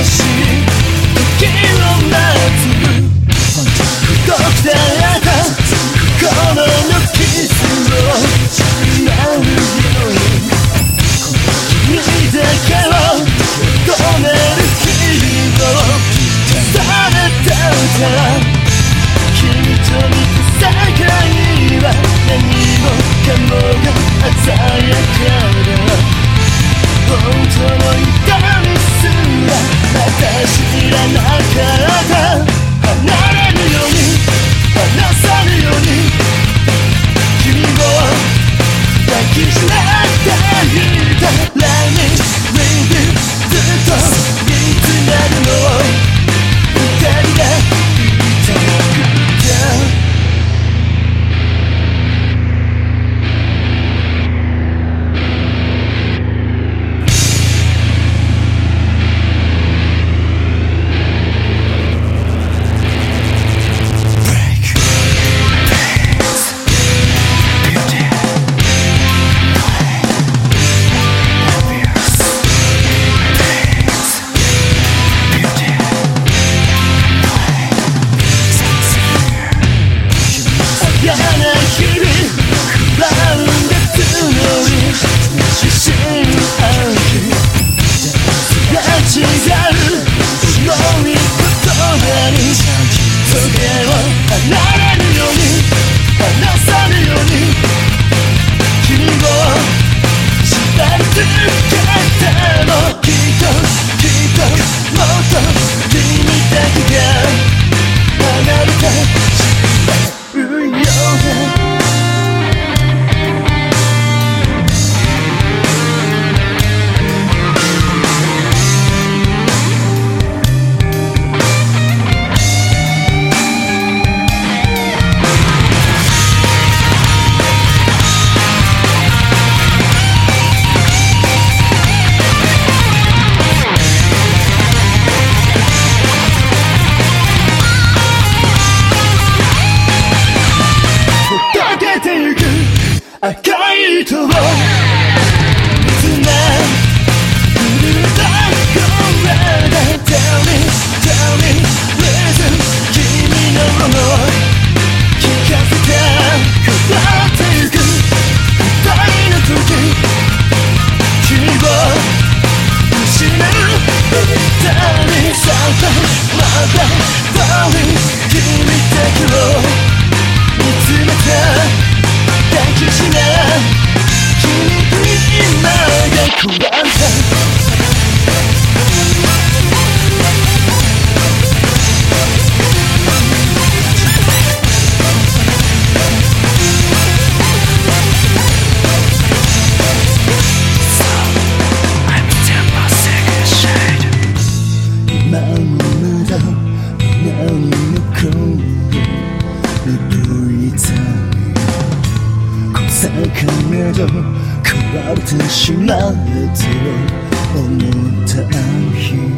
しい時を待つ太くてこのキスを舞うように君だけを止める日々をされたから君と見た世界は何もかもが鮮やかだ本当の痛みすら私知らなかった離れるように離さぬように君を抱きしめていた Let me with you ずっといつまでも二人でいたくて嫌な日々バウンで募り自信ありが違う重い言葉に棘を離れるように離さぬように君を縛り続けてもきっともっと君だけが離れて赤い糸を見つめ震えた声で Tell me listen 君のもの聞かせて変わってゆく二人の時君を失う二人さてまた遠い君だけを見つめて抱きしめ君と今が壊れた今もまだ胸に残る痛み魚と変わってしまうと思った日